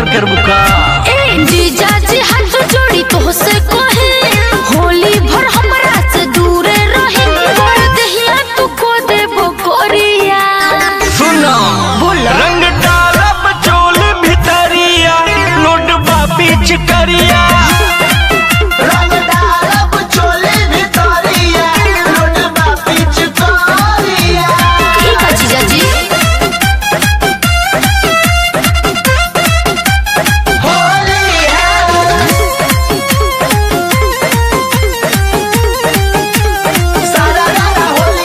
कर बुका ए जीजा जी हाथ जोड़ी तो से कहे होली भर हमरा से दूरे रही कर दहिया तू को देबो कोरिया। सुनो बोला रंग डालब चोल भितरिया नोट बीच करिया रंग डालब चोली भितरिया लोटबा बीच करिया। ठीक है जीजा जी होली है सारा रारा होली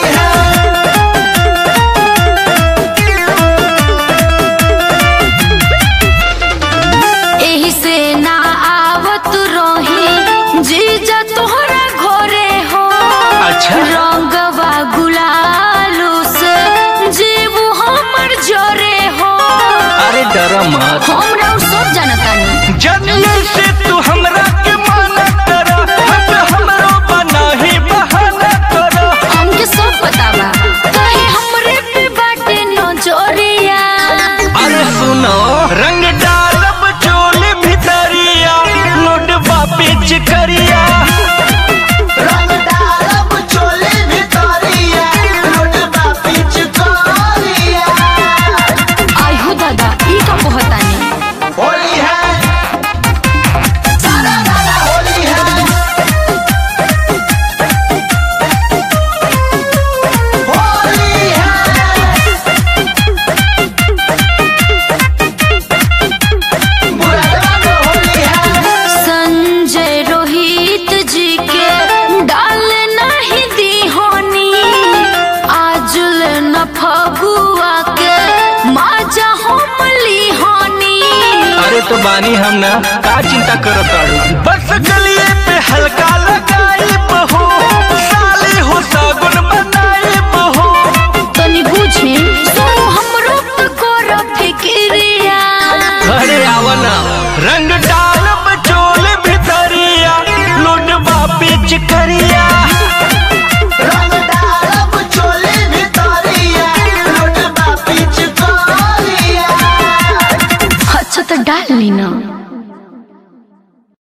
है। एही से ना आवत रही जीजा तोहरा घरे हो। अच्छा। रंगवा गुलालो से जीव हमर जोरे हो। अरे डरा मत हमरा उ सब जानतानी जन्म से तू हमरा के माना कर हमरो बनाही बहाना कर हमके सब पता बा कहे हमरे पे बाटे नजरिया। अरे सुनो रंग डालब चोल भितरिया नोट बीच करिया रंग डालब चोली भितरिया लोटबा बीच करिया। आई हो दादा ई का कहतानी होली है सारा रारा होली है। होली है मुरादाबाद होली है। संजय रोहित जी के डाल नहीं दी होनी आजुल न फगुआ के माजा हमली होनी। अरे तो बानी हम ना का चिंता करो ताड़ू बस गलिए पे हल्का लगाई बहू साली हो सागुन बनाई बहू तनी बुझे सुनो हमरो पे करो फिक्रिया। अरे आवना रंग डालब चोल भितरिया लुटबा बीच करिया रंग डालब चोली भितरिया लोटबा बीच करिया। अच्छा तो डाल ली ना।